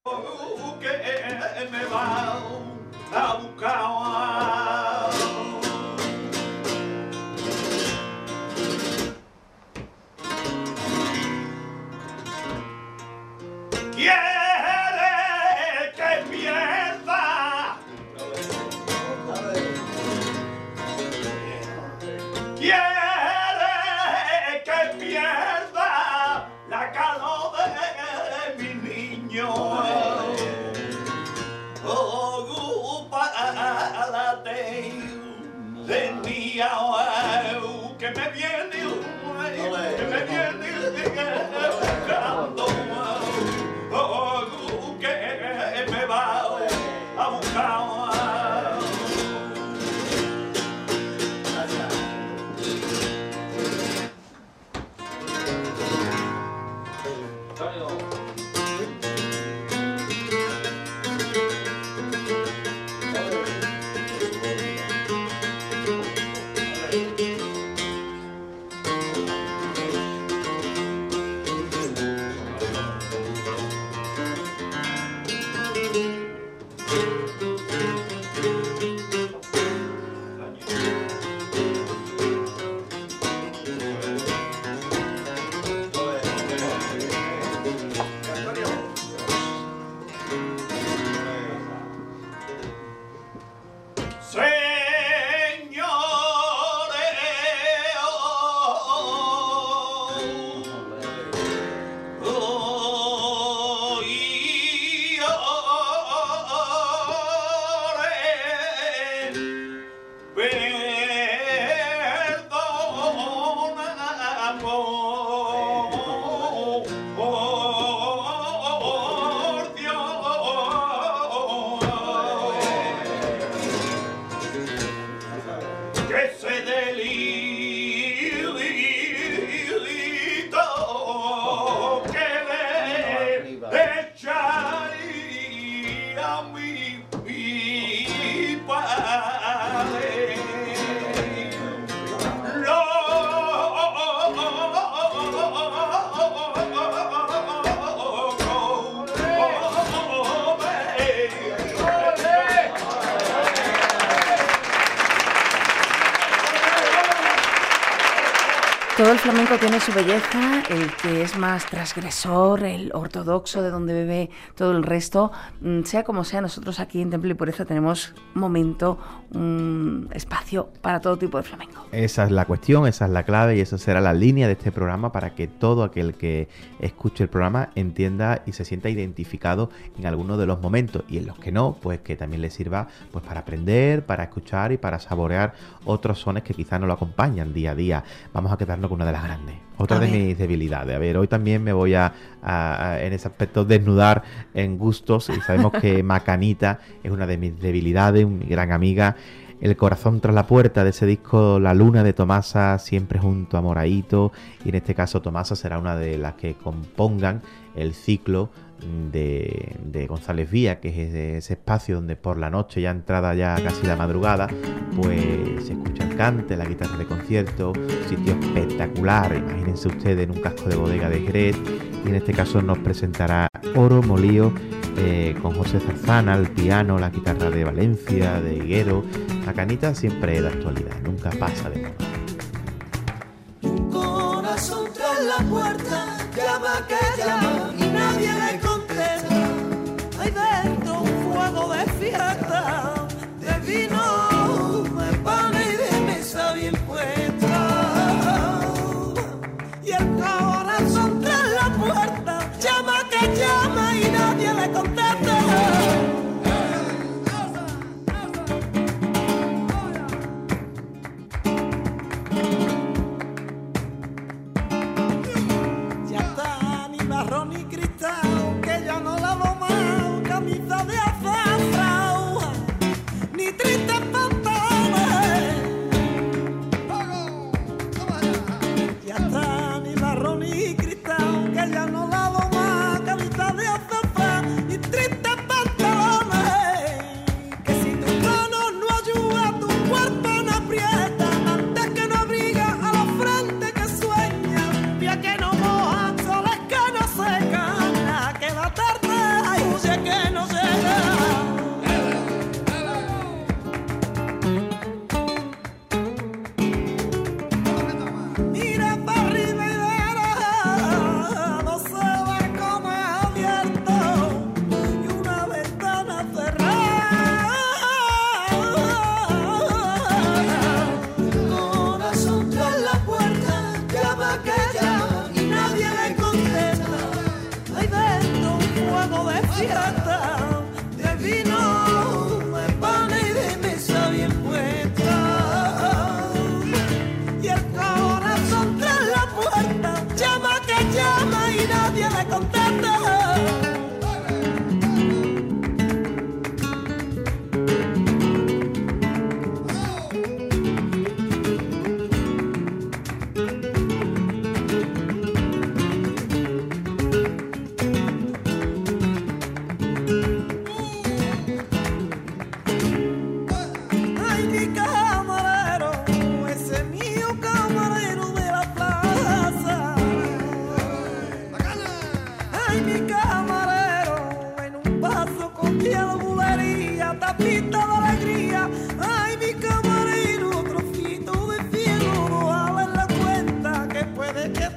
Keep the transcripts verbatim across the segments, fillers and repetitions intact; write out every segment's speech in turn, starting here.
Que me va a buscar. Quiere que pierda. Quiere que pierda la calor de mi niño. Oh, párate de mi agua, que me viene, que me viene buscando. Oh, que me va a buscar. Todo el flamenco tiene su belleza, el que es más transgresor, el ortodoxo de donde bebe todo el resto. Sea como sea, nosotros aquí en Temple y Pureza tenemos un momento, un espacio para todo tipo de flamenco. Esa es la cuestión, esa es la clave y esa será la línea de este programa para que todo aquel que escuche el programa entienda y se sienta identificado en alguno de los momentos, y en los que no, pues que también le sirva pues para aprender, para escuchar y para saborear otros sones que quizás no lo acompañan día a día. Vamos a quedarnos con una de las grandes, otra de mis debilidades. A ver, hoy también me voy a, a, a en ese aspecto desnudar en gustos, y sabemos que Macanita es una de mis debilidades, mi gran amiga. El corazón tras la puerta, de ese disco La Luna de Tomasa, siempre junto a Moraito, y en este caso Tomasa será una de las que compongan el ciclo de, de González Vía, que es ese, ese espacio donde por la noche, ya entrada ya casi la madrugada, pues se escucha el cante, la guitarra de concierto, sitio espectacular, imagínense ustedes, en un casco de bodega de Jerez, y en este caso nos presentará Oro Molío, eh, con José Zarzana al piano, la guitarra de Valencia, de Higuero. La canita siempre es de actualidad, nunca pasa de moda. Un corazón tras la puerta, llama que llama y nadie le contesta. Hay dentro un fuego de fiesta, de vino, de pan y de mesa bien puesta. Y el corazón tras la puerta, llama que llama y nadie le contesta. Ya está ni marrón fuego de fiesta, de vino, de pan y de mesa bien puesta. Y el corazón tras la puerta llama que llama y nadie le contesta. Tapita de alegría, ay mi camarero, trocito de cielo, no vale la cuenta que puede que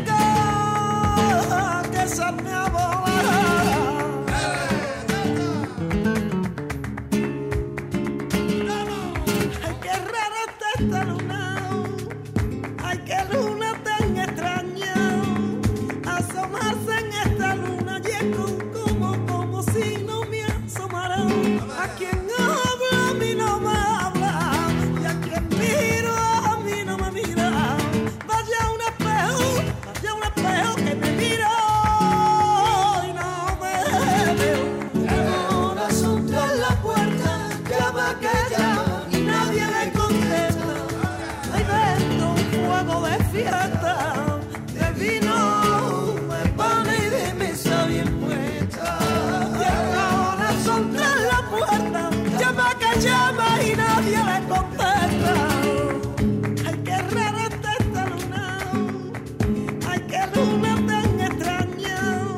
tenga que echarme a volar. Ay, qué rara está esta luna, ay, qué luna tan extraña, asomarse en esta luna y es como, como si no me asomara. A quien habla a mí no me habla, y a quien miro a mí no me mira. Vaya un espejo, vaya un espejo que me mira y no me veo. El corazón tras la puerta llama que llama y nadie le contesta. Hay dentro un fuego de fiesta, de vino, de pan y de mesa bien puesta. Y el corazón tras la puerta llama que llama y nadie le contesta. Ay, qué rara está esta luna, ay, qué luna tan extraña,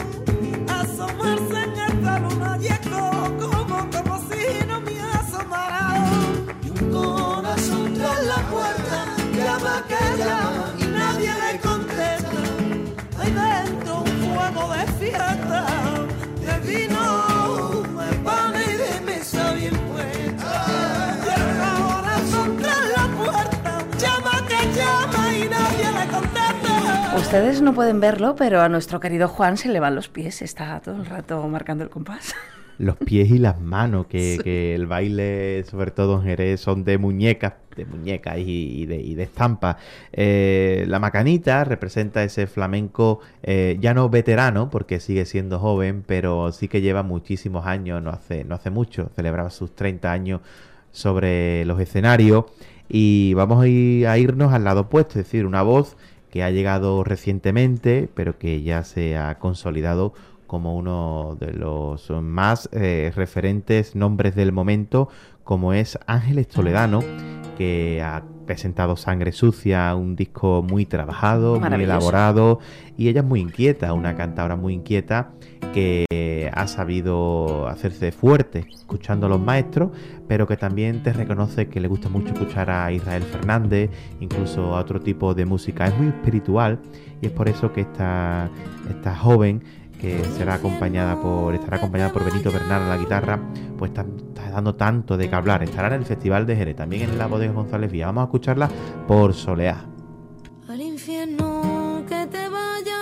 asomarse en esta luna y es como, como, como si no me asomara. Y un corazón tras la puerta llama que llama y nadie le contesta. Hay dentro un fuego de fiesta, de vino, de pan y de mesa bien puesta. Y el corazón tras la puerta llama que llama y nadie le contesta. Ustedes no pueden verlo, pero a nuestro querido Juan se le van los pies, está todo el rato marcando el compás. Los pies y las manos, que, Sí. que el baile, sobre todo en Jerez, son de muñecas, de muñecas y, y de, y de estampas. Eh, la macanita representa ese flamenco eh, ya no veterano, porque sigue siendo joven, pero sí que lleva muchísimos años, no hace, no hace mucho, celebraba sus treinta años sobre los escenarios. Y vamos a, ir, a irnos al lado opuesto, es decir, una voz que ha llegado recientemente, pero que ya se ha consolidado como uno de los más eh, referentes nombres del momento, como es Ángeles Toledano, que ha presentado Sangre Sucia, un disco muy trabajado, muy elaborado, y ella es muy inquieta, una cantadora muy inquieta que ha sabido hacerse fuerte escuchando a los maestros, pero que también te reconoce que le gusta mucho escuchar a Israel Fernández, incluso a otro tipo de música. Es muy espiritual y es por eso que esta, esta joven, que será acompañada por estará acompañada por Benito Bernal a la guitarra, pues está, está dando tanto de qué hablar. Estará en el Festival de Jerez, también en la Bodega González Vía. Vamos a escucharla por Soleá. Al infierno que te vaya,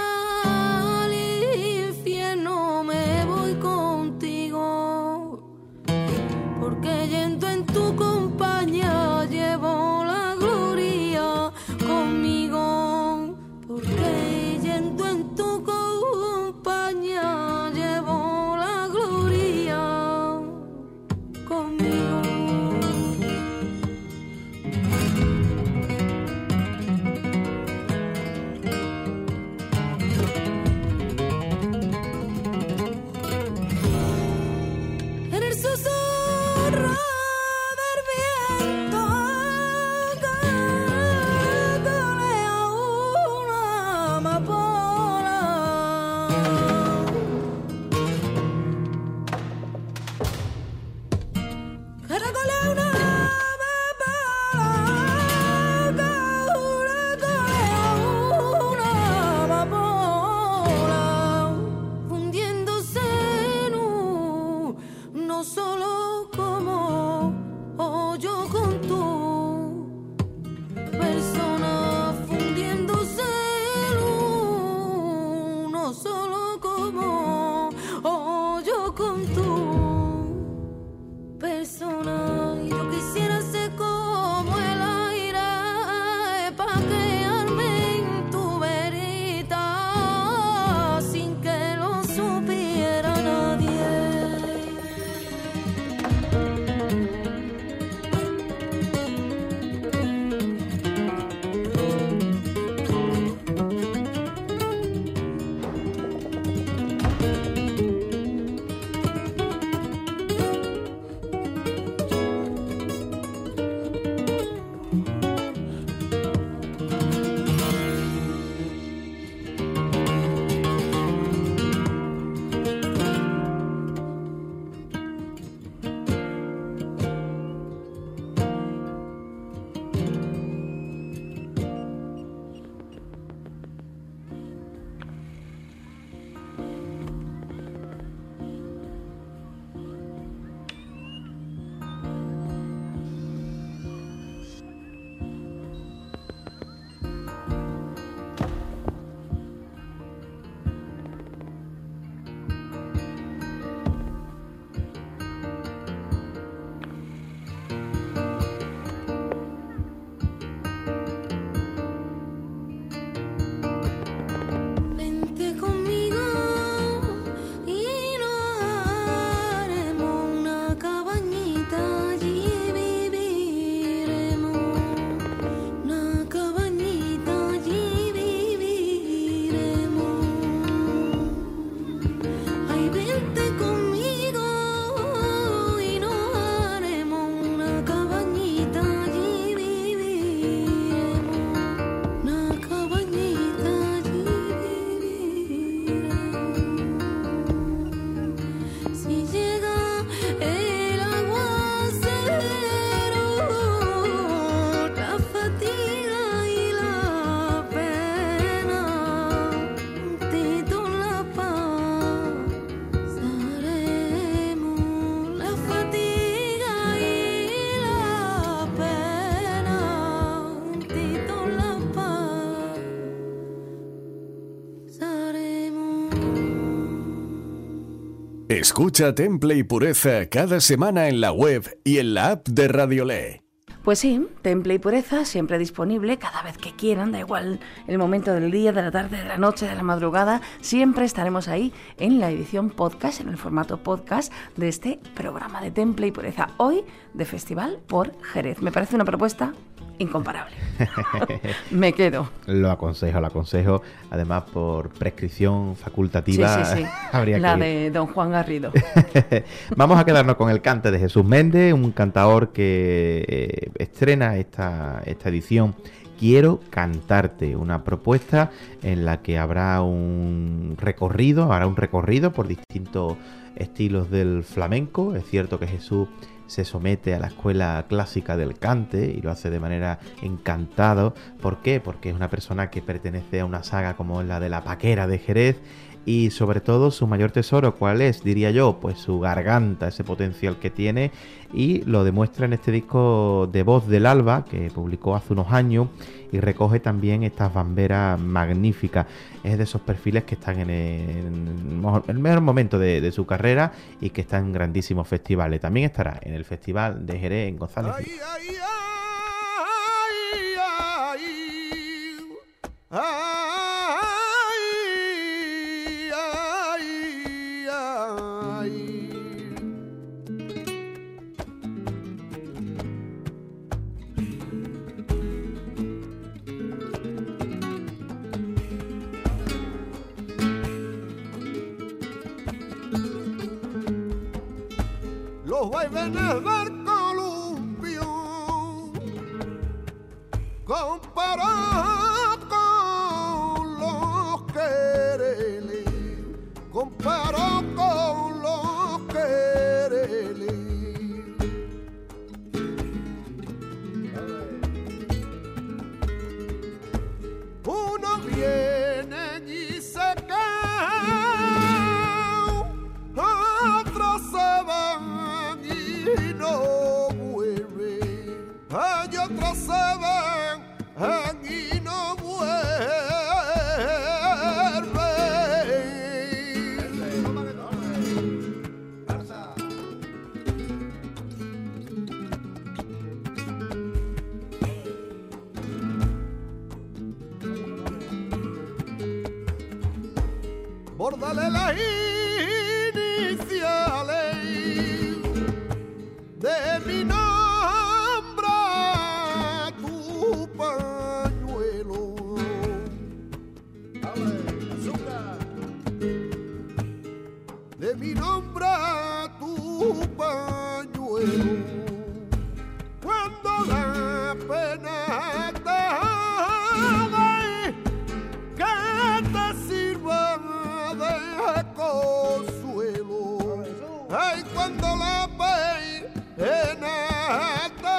al infierno me voy contigo, porque yendo en tu compañía llevo la gloria conmigo, porque yendo en tu compañía llevo la gloria conmigo. Escucha Temple y Pureza cada semana en la web y en la app de Radiolé. Pues sí, Temple y Pureza siempre disponible cada vez que quieran, da igual el momento del día, de la tarde, de la noche, de la madrugada, siempre estaremos ahí en la edición podcast, en el formato podcast de este programa de Temple y Pureza, hoy de Festival por Jerez. Me parece una propuesta incomparable. Me quedo. Lo aconsejo, lo aconsejo. Además, por prescripción facultativa. Sí, sí, sí. Habría la que de don Juan Garrido. Vamos a quedarnos con el cante de Jesús Méndez, un cantador que eh, estrena esta, esta edición. Quiero cantarte, una propuesta en la que habrá un recorrido, habrá un recorrido por distintos estilos del flamenco. Es cierto que Jesús se somete a la escuela clásica del cante y lo hace de manera encantada. ¿Por qué? Porque es una persona que pertenece a una saga como la de la Paquera de Jerez y sobre todo su mayor tesoro, ¿cuál es? Diría yo, pues su garganta, ese potencial que tiene, y lo demuestra en este disco de Voz del Alba que publicó hace unos años y recoge también estas bamberas magníficas. Es de esos perfiles que están en el, en el mejor momento de, de su carrera y que están en grandísimos festivales. También estará en el Festival de Jerez en González. Ay, ay, ay, ay, ay, ay. Los vaivenes del columpio comparado con los quereles, comparado con los quereles. Unos vienen y se caen, otros se van y no vuelven, hay otros se van y no vuelven. Bórdale las iniciales de mi nombre a tu pañuelo. De mi nombre a tu pañuelo. Cuando la pena te jode, que te sirva de consuelo. Ay, cuando la pena te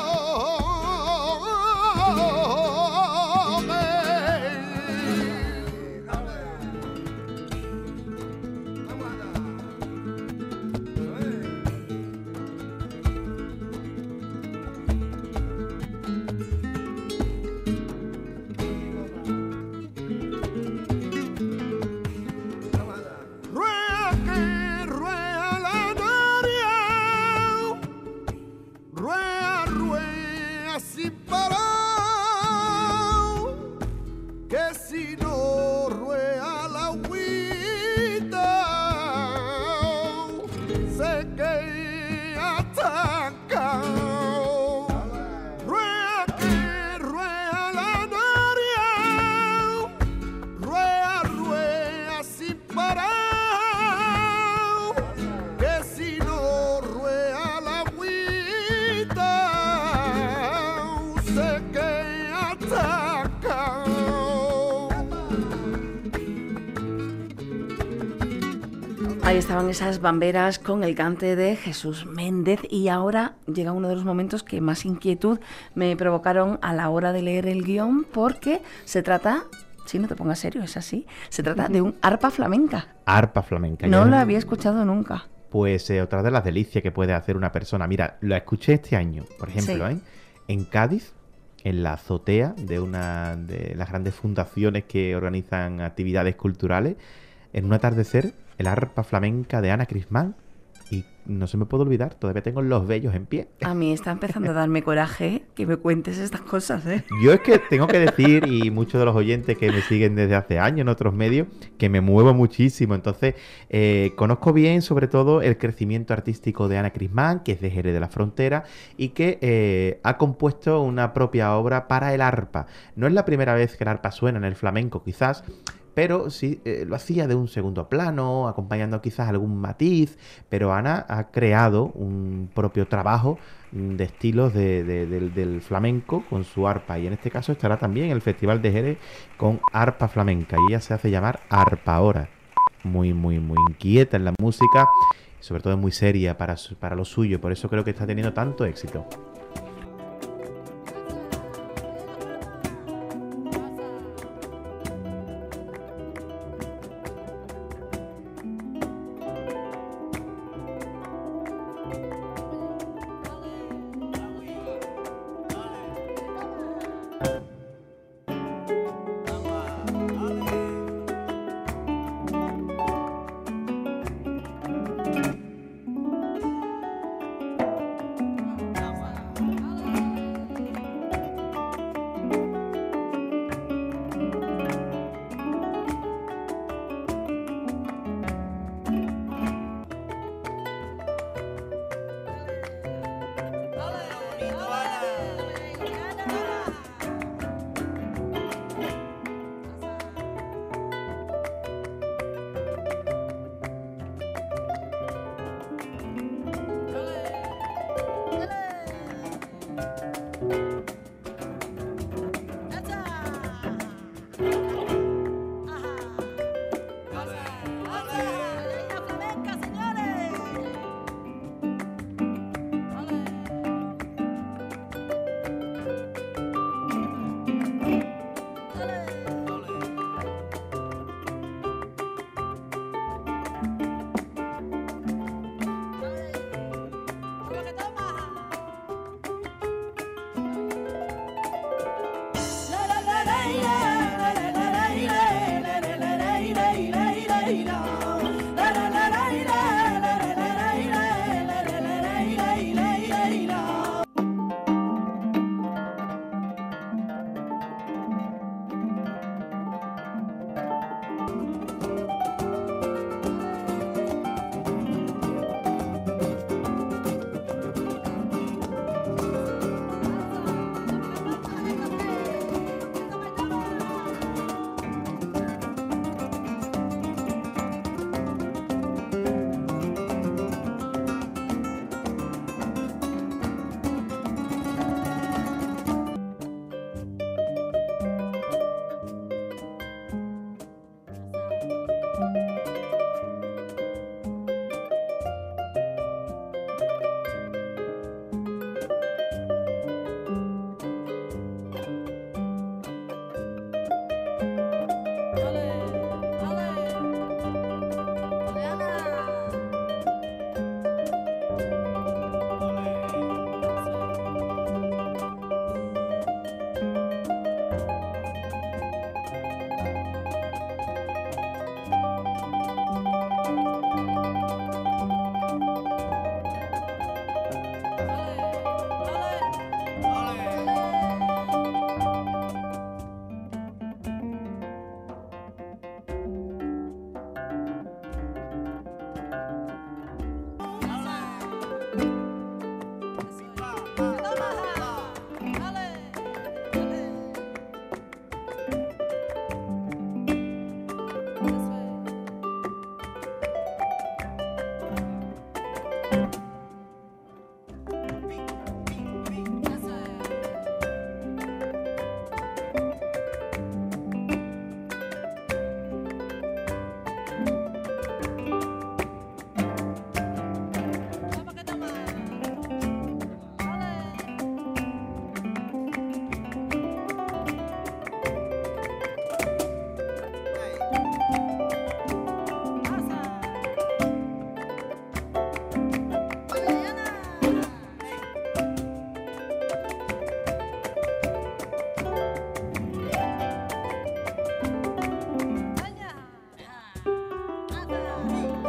ruega que ruega la noria, ruega, ruega sin parar, que si no ruega la agüita, se queda estancado. Ruega que ruega la noria, ruega, ruega sin parar, que si no ruega la agüita, se queda estancado. Ahí estaban esas bamberas con el cante de Jesús Méndez y ahora llega uno de los momentos que más inquietud me provocaron a la hora de leer el guión, porque se trata, si no te pongas serio, es así, se trata de un arpa flamenca. Arpa flamenca. No Ya- lo había escuchado nunca. Pues eh, otra de las delicias que puede hacer una persona. Mira, lo escuché este año, por ejemplo, Sí. ¿eh? En Cádiz, en la azotea de una de las grandes fundaciones que organizan actividades culturales. en un atardecer, el arpa flamenca de Ana Crismán. Y no se me puede olvidar, todavía tengo los vellos en pie. A mí está empezando a darme coraje que me cuentes estas cosas, ¿eh? Yo es que tengo que decir, y muchos de los oyentes que me siguen desde hace años en otros medios, que me muevo muchísimo. Entonces, eh, conozco bien sobre todo el crecimiento artístico de Ana Crismán, que es de Jerez de la Frontera, y que eh, ha compuesto una propia obra para el arpa. No es la primera vez que el arpa suena en el flamenco, quizás, pero sí eh, lo hacía de un segundo plano, acompañando quizás algún matiz, pero Ana ha creado un propio trabajo de estilos de, de, de, del flamenco con su arpa, y en este caso estará también el Festival de Jerez con arpa flamenca, y ella se hace llamar Arpaora. Muy, muy, muy inquieta en la música, y sobre todo muy seria para, su, para lo suyo, por eso creo que está teniendo tanto éxito.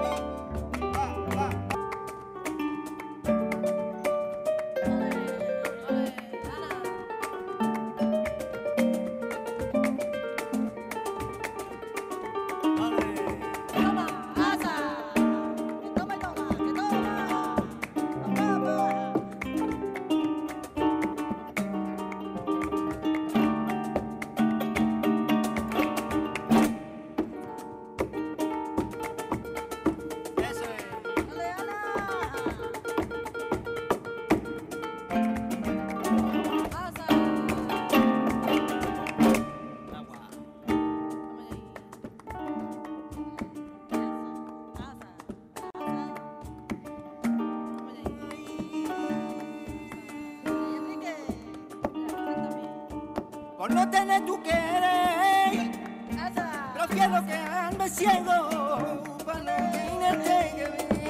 Por no tener tu querer, prefiero quedarme ciego para no tenerte que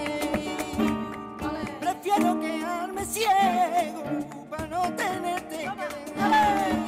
ver. Prefiero quedarme ciego para no tenerte que ver.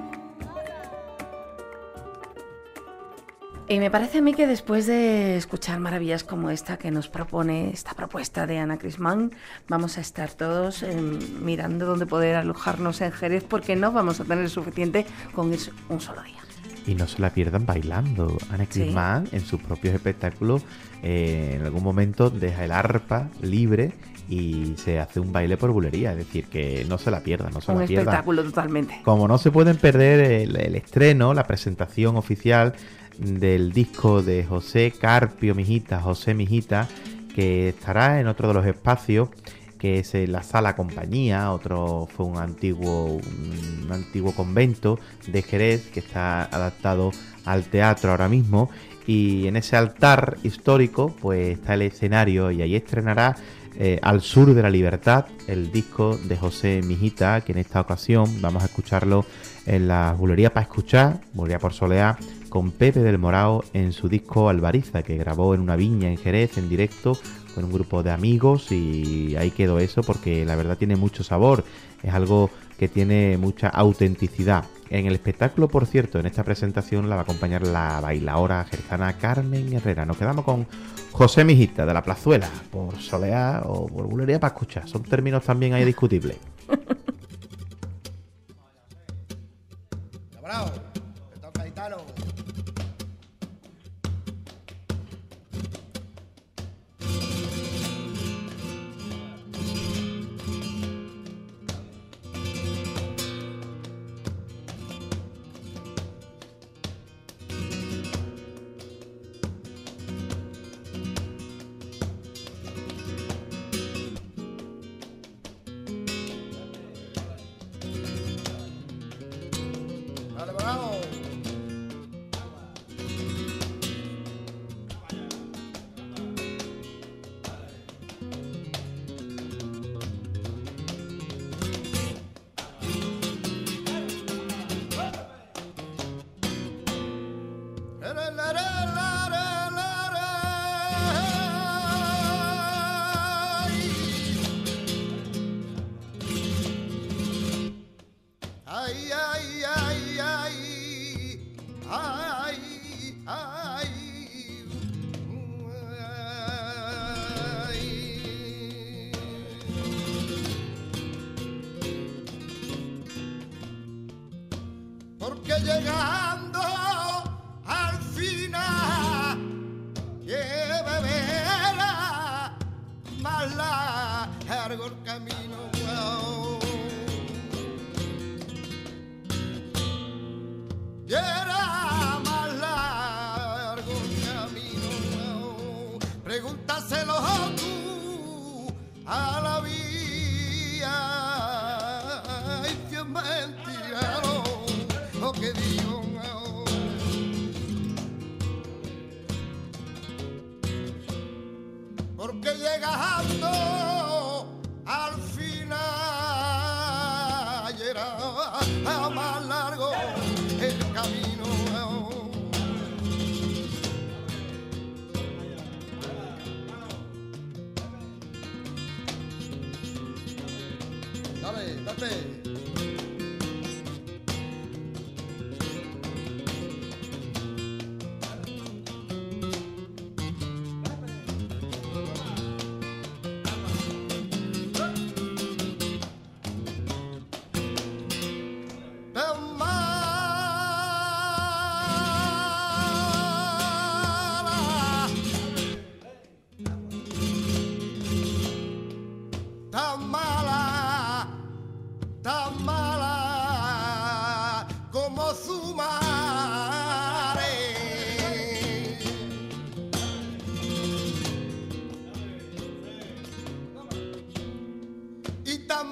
Y me parece a mí que después de escuchar maravillas como esta que nos propone esta propuesta de Ana Crismán, vamos a estar todos eh, mirando dónde poder alojarnos en Jerez, porque no vamos a tener suficiente con eso un solo día. Y no se la pierdan bailando. Ana Crismán, sí, en sus propios espectáculos, eh, en algún momento deja el arpa libre y se hace un baile por bulería. Es decir, que no se la pierdan, no se un la pierdan. Un espectáculo totalmente. Como no se pueden perder el, el estreno, la presentación oficial del disco de José Carpio Mijita, José Mijita, que estará en otro de los espacios, que es la Sala Compañía. Otro fue un antiguo, un antiguo convento de Jerez que está adaptado al teatro ahora mismo, y en ese altar histórico pues está el escenario, y ahí estrenará eh, Al Sur de la Libertad, el disco de José Mijita, que en esta ocasión vamos a escucharlo en la bulería para escuchar, bulería por soleá, con Pepe del Morao en su disco Albariza, que grabó en una viña en Jerez en directo con un grupo de amigos, y ahí quedó eso, porque la verdad tiene mucho sabor, es algo que tiene mucha autenticidad. En el espectáculo, por cierto, en esta presentación la va a acompañar la bailaora jerezana Carmen Herrera. Nos quedamos con José Mijita de la Plazuela, por soleá o por bulería para escuchar, son términos también ahí discutibles. Bravo, te toca Italo. Dale, bravo. Ay, ay, ay, ay, ay, ay, ay. Porque llegando al final, que beberá más largo el camino. Y era más largo el camino. Pregúntaselo tú a la vía. Y si es mentira lo, lo que digo. Porque llegando al final y era más largo el camino. Dale, date.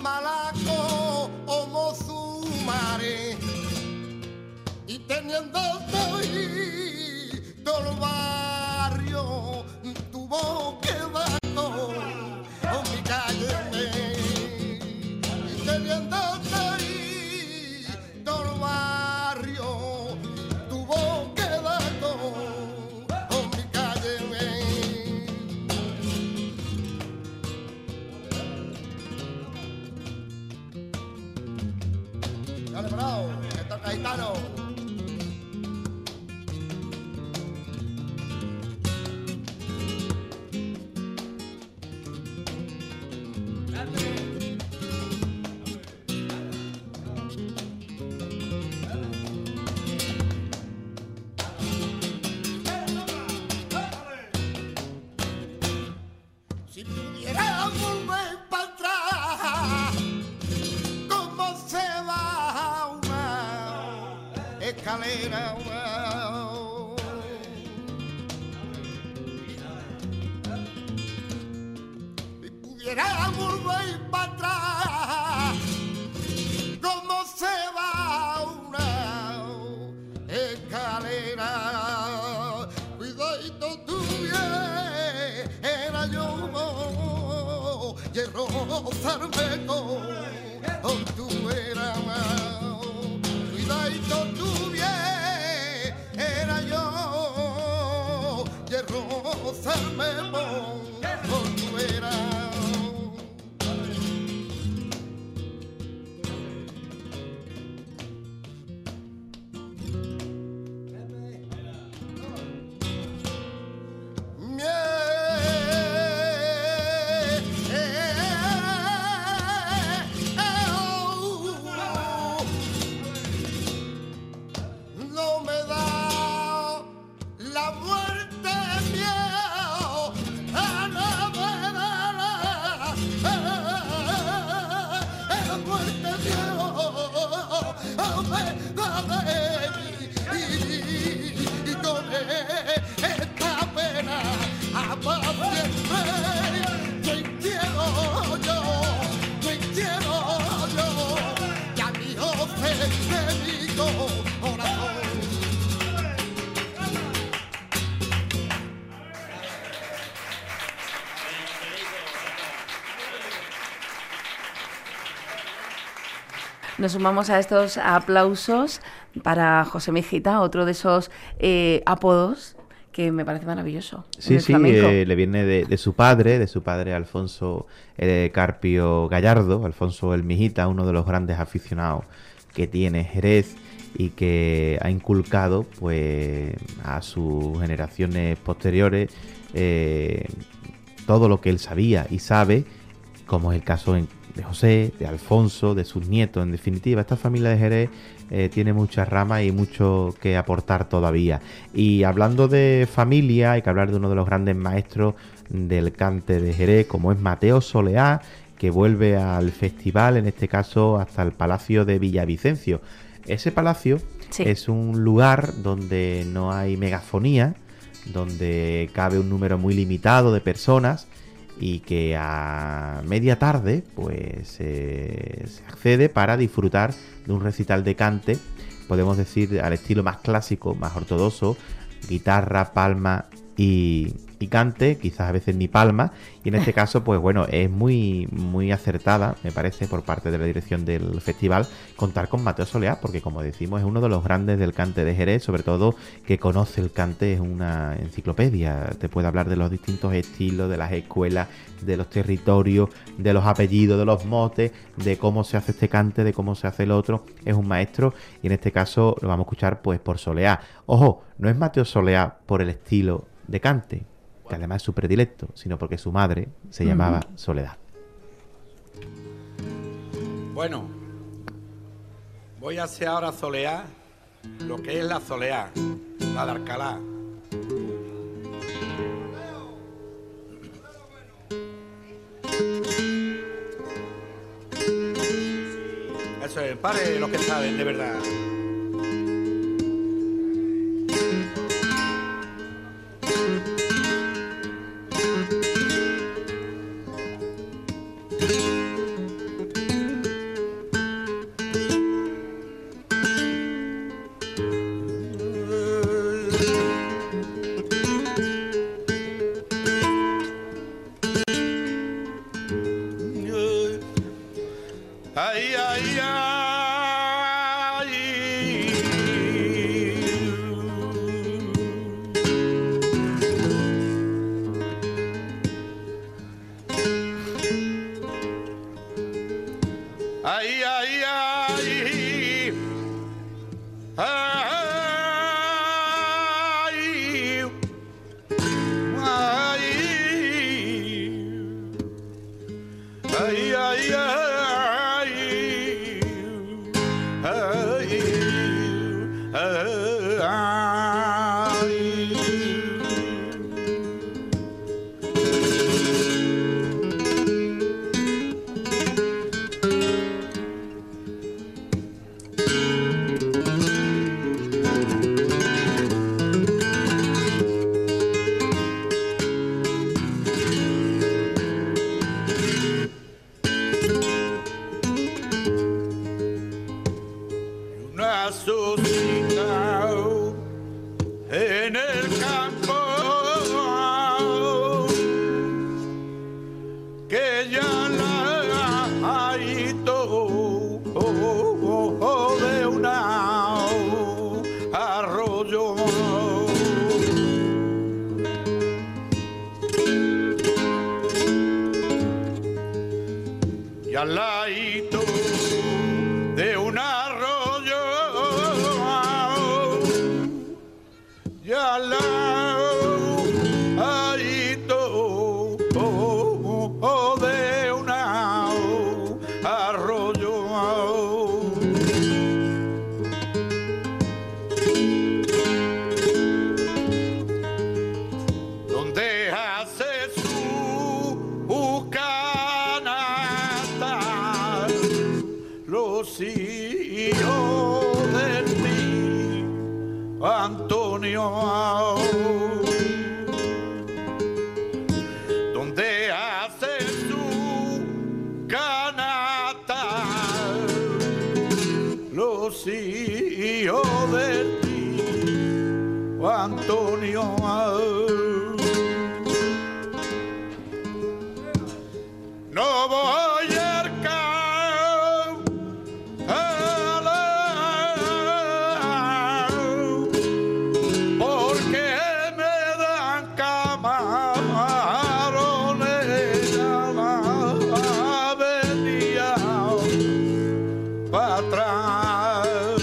malaco como su madre y teniendo todo el barrio tuvo que dar con mi calle y teniendo todo el barrio tuvo que dar con mi calle. Dale, bravo, que toca gitano. Si pudiera volver para atrás, ¿cómo se va una escalera? Si pudiera volver para atrás, ¿cómo se va una escalera? Cuidadito tú bien, era yo y rozarme con tu era. Cuidadito tú bien, era yo y rozarme con tu era. No me da la muerte miedo, no me da la muerte miedo, y con esta pena para siempre yo quiero yo, yo quiero yo, y a mi José de mi corazón. Nos sumamos a estos aplausos para José Mijita, otro de esos eh, apodos que me parece maravilloso. Sí, sí, eh, le viene de, de su padre, de su padre Alfonso eh, Carpio Gallardo, Alfonso el Mijita, uno de los grandes aficionados que tiene Jerez y que ha inculcado pues a sus generaciones posteriores eh, todo lo que él sabía y sabe, como es el caso en de José, de Alfonso, de sus nietos. En definitiva, esta familia de Jerez eh, tiene muchas ramas y mucho que aportar todavía. Y hablando de familia, hay que hablar de uno de los grandes maestros del cante de Jerez, como es Mateo Soleá, que vuelve al festival, en este caso hasta el Palacio de Villavicencio. Ese palacio sí. es un lugar donde no hay megafonía, donde cabe un número muy limitado de personas, y que a media tarde pues eh, se accede para disfrutar de un recital de cante, podemos decir al estilo más clásico, más ortodoxo, guitarra, palma y, y cante, quizás a veces ni palma, y en este caso pues bueno, es muy muy acertada, me parece, por parte de la dirección del festival contar con Mateo Soleá, porque como decimos es uno de los grandes del cante de Jerez, sobre todo que conoce el cante, es una enciclopedia, te puede hablar de los distintos estilos, de las escuelas, de los territorios, de los apellidos, de los motes, de cómo se hace este cante, de cómo se hace el otro. Es un maestro y en este caso lo vamos a escuchar pues por Soleá. Ojo, no es Mateo Soleá por el estilo de cante, que además es su predilecto, sino porque su madre se llamaba uh-huh. Soledad. Bueno, voy a hacer ahora Soleá, lo que es la Soleá, la de Alcalá. Eso es, pare los que saben, de verdad. y al ladito de un arroyo y al ladito de un arroyo donde hace su canasta los hijos de ti, Antonio, donde hace su canasta los hijos de ti, Antonio. No voy al campo porque me dan camarones a la venía para atrás,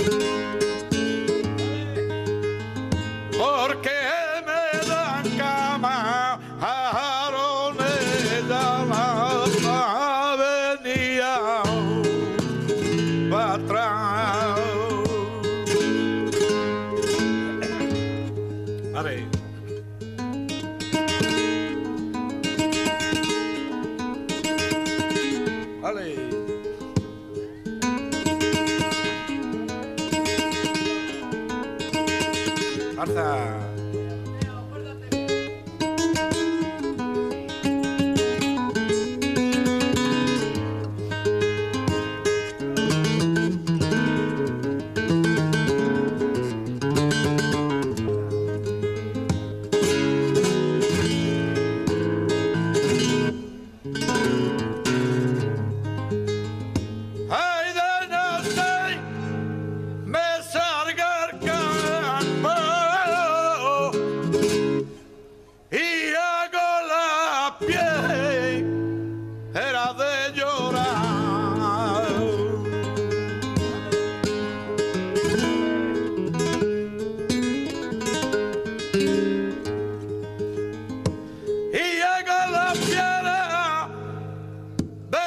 porque me dan camarones a la venía para atrás. A ver. Vale. Marta. Ay, de no sé, me salga el campo y hago la piel, era de llorar. Y hago la piel de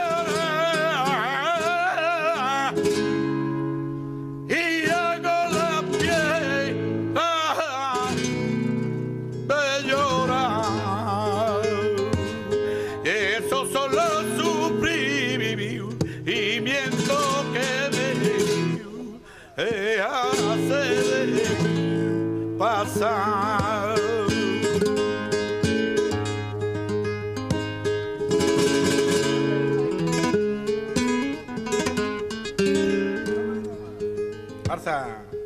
llorar. Y hago la piel de llorar. Esos son los sufrimientos que me hace de pasar. Marta.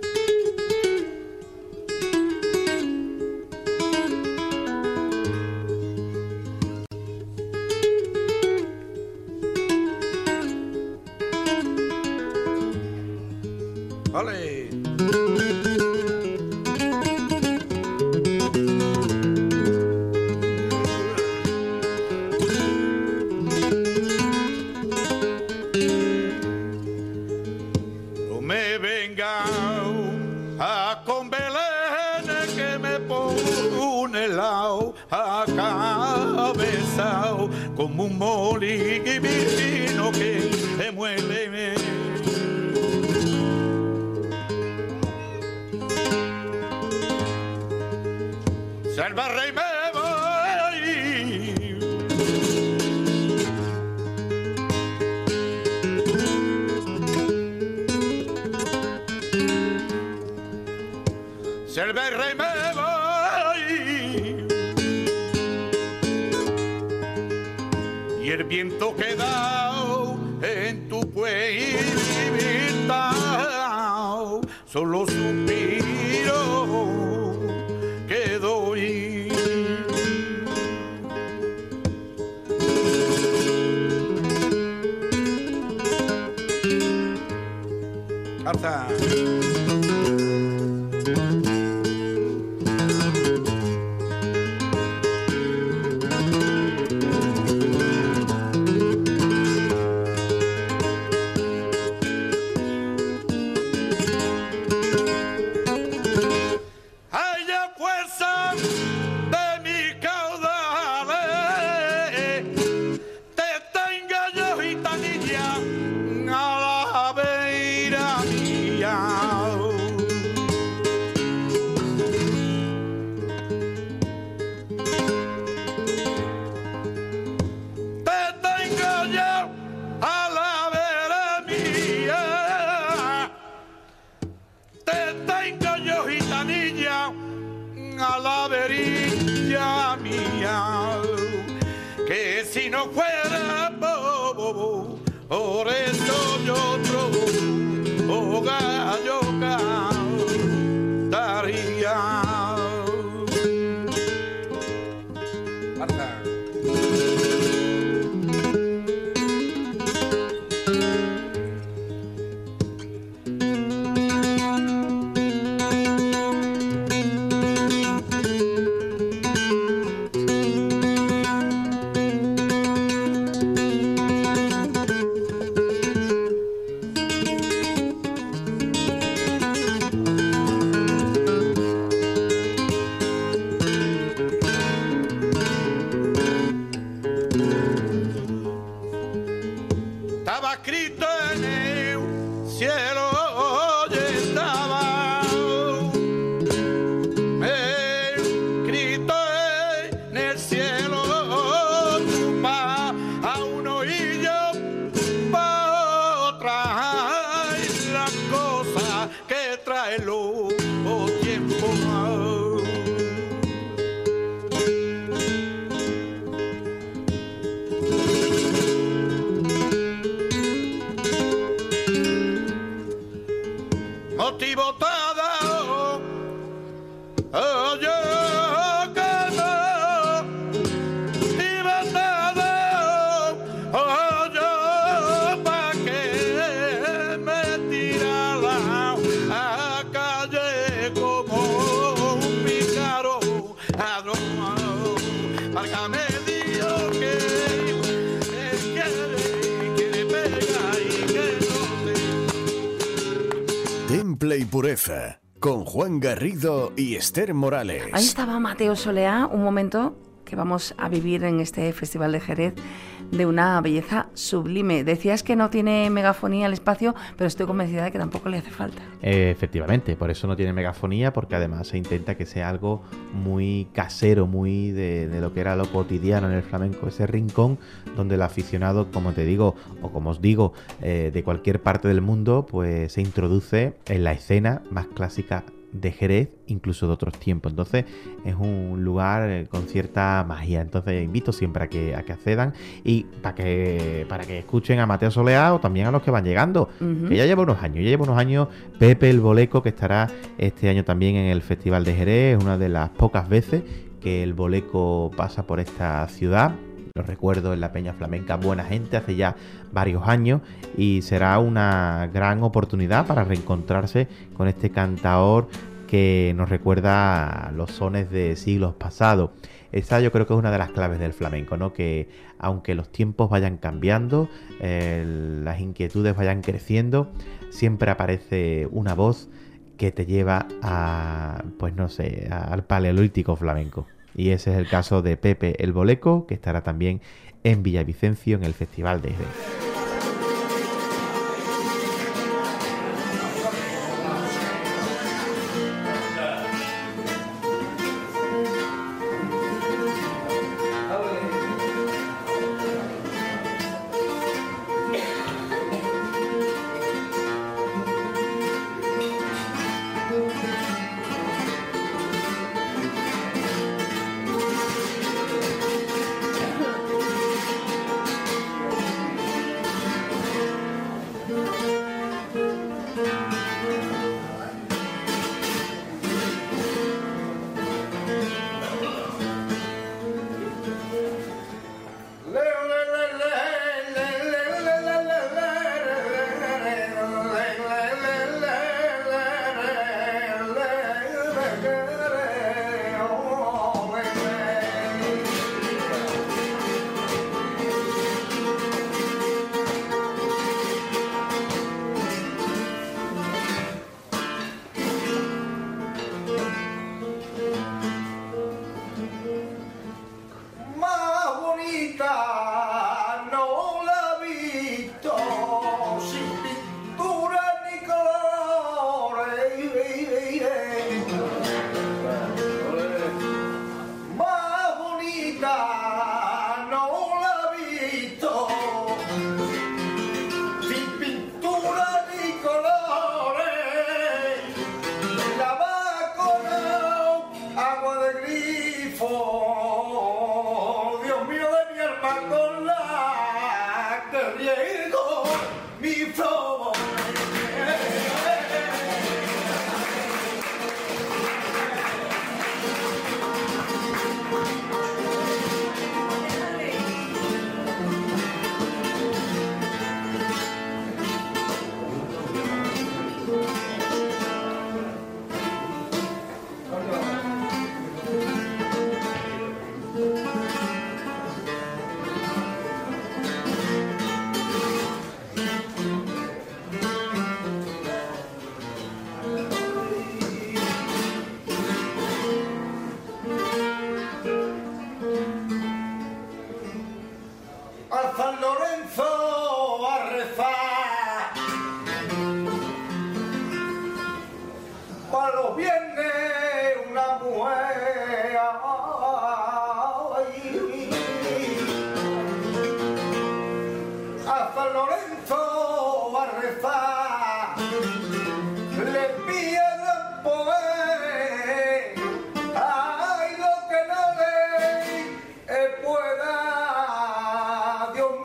Vale. No me venga a con Belén que me pone el lado a cabeza como un molino que me muele. Salva rey me voy. Salva rey me voy. Y el viento que da en tu puerta solo suspiro que doy. Marta. si no fuera bobo, por eso yo otro oh, gallo cantaría. Marta. Estaba escrito en el cielo y estaba escrito en el cielo pa a uno y yo pa otra y las cosas que trae los tiempos. Motivo todo, oh, yo calmo, y bandado, oh, yo pa' que me tirara a calle como un pícaro ladrón, válgame Dios que él quiere, quiere pegar y que no sé. Temple y Pureza, con Juan Garrido y Esther Morales. Ahí estaba Mateo Soleá, un momento que vamos a vivir en este Festival de Jerez de una belleza sublime. Decías que no tiene megafonía el espacio, pero estoy convencida de que tampoco le hace falta. Eh, efectivamente, por eso no tiene megafonía, porque además se intenta que sea algo muy casero, muy de, de lo que era lo cotidiano en el flamenco, ese rincón donde el aficionado, como te digo, o como os digo, eh, de cualquier parte del mundo, pues se introduce en la escena más clásica de Jerez, incluso de otros tiempos. Entonces es un lugar eh, con cierta magia. Entonces invito siempre a que, a que accedan y para que, para que escuchen a Mateo Soleá o también a los que van llegando, uh-huh. que ya lleva unos años, ya lleva unos años Pepe el Boleco, que estará este año también en el Festival de Jerez, una de las pocas veces que el Boleco pasa por esta ciudad. Lo recuerdo en la Peña Flamenca Buena Gente hace ya varios años y será una gran oportunidad para reencontrarse con este cantaor que nos recuerda los sones de siglos pasados. Esa yo creo que es una de las claves del flamenco, ¿no? Que aunque los tiempos vayan cambiando, eh, las inquietudes vayan creciendo, siempre aparece una voz que te lleva a, pues no sé, al paleolítico flamenco. Y ese es el caso de Pepe el Boleco, que estará también en Villavicencio en el Festival de Jerez. Dios mío de mi alma.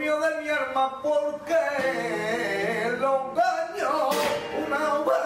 mío de mi alma, porque lo engaño una vez.